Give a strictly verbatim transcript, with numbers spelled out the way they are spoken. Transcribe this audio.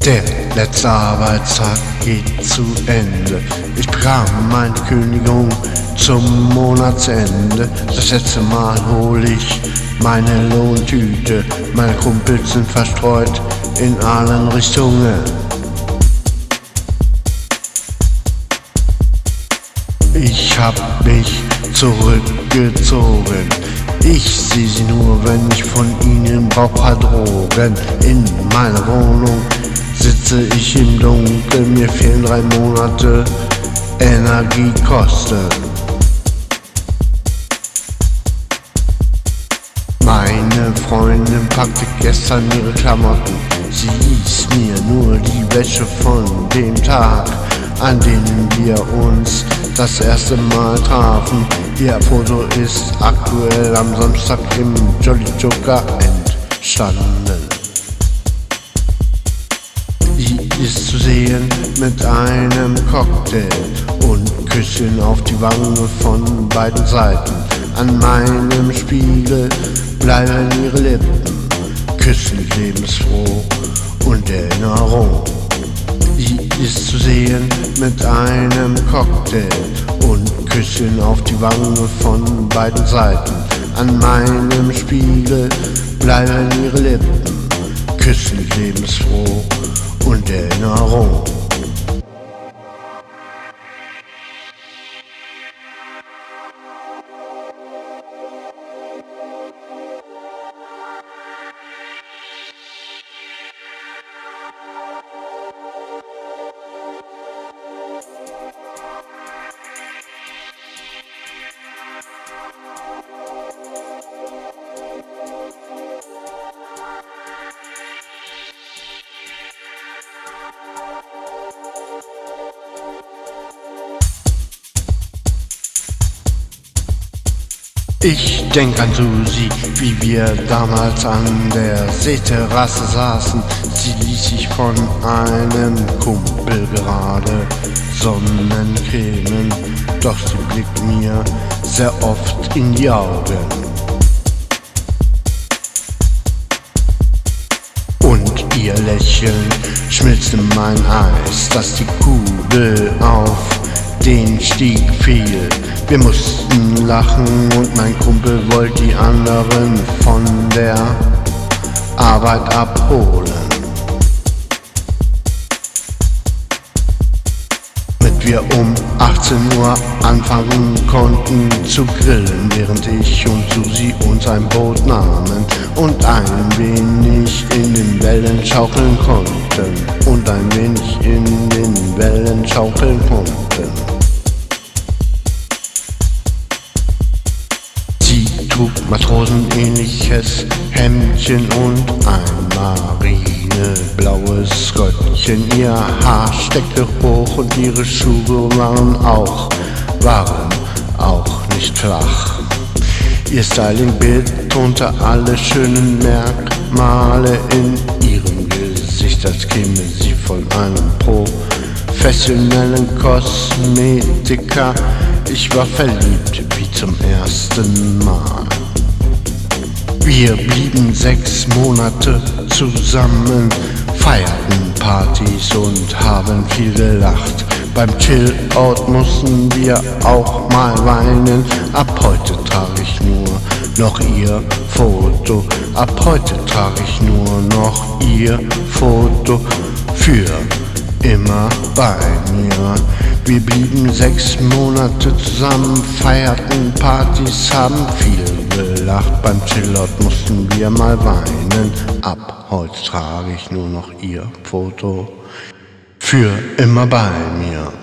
Der letzte Arbeitstag geht zu Ende. Ich bekam meine Kündigung zum Monatsende. Das letzte Mal hol ich meine Lohntüte. Meine Kumpels sind verstreut in allen Richtungen. Ich hab mich zurückgezogen. Ich sehe sie nur, wenn ich von ihnen brauch paar Drogen. In meiner Wohnung sitze ich im Dunkeln, mir fehlen drei Monate Energiekosten. Meine Freundin packte gestern ihre Klamotten. Sie ließ mir nur die Wäsche von dem Tag, an denen wir uns das erste Mal trafen. Ihr Foto ist aktuell am Samstag im Jolly Joker entstanden. Sie ist zu sehen mit einem Cocktail und Küsschen auf die Wange von beiden Seiten. An meinem Spiegel bleiben ihre Lippen, küssen lebensfroh und Erinnerung. Sie ist zu sehen mit einem Cocktail und Küsschen auf die Wange von beiden Seiten. An meinem Spiegel bleiben ihre Lippen, küssen lebensfroh und Erinnerung. Ich denk an Susi, wie wir damals an der Seeterrasse saßen. Sie ließ sich von einem Kumpel gerade sonnencremen, doch sie blickt mir sehr oft in die Augen. Und ihr Lächeln schmilzt in mein Eis, dass die Kugel auf den Stieg fiel. Wir mussten lachen und mein Kumpel wollte die anderen von der Arbeit abholen. Damit wir um achtzehn Uhr anfangen konnten zu grillen, während ich und Susi uns ein Boot nahmen und ein wenig in den Wellen schaukeln konnten. Und ein wenig in den Wellen schaukeln konnten. Trug Matrosenähnliches Hemdchen und ein marineblaues Röckchen. Ihr Haar steckte hoch und ihre Schuhe waren auch, waren auch nicht flach. Ihr Styling betonte alle schönen Merkmale in ihrem Gesicht, als käme sie von einem professionellen Kosmetiker. Ich war verliebt wie zum ersten Mal. Wir blieben sechs Monate zusammen, feierten Partys und haben viel gelacht. Beim Chillout mussten wir auch mal weinen. Ab heute trage ich nur noch ihr Foto. Ab heute trage ich nur noch ihr Foto für immer bei mir. Wir blieben sechs Monate zusammen, feierten Partys, haben viel gelacht. Beim Chillout mussten wir mal weinen. Ab heute trage ich nur noch ihr Foto für immer bei mir.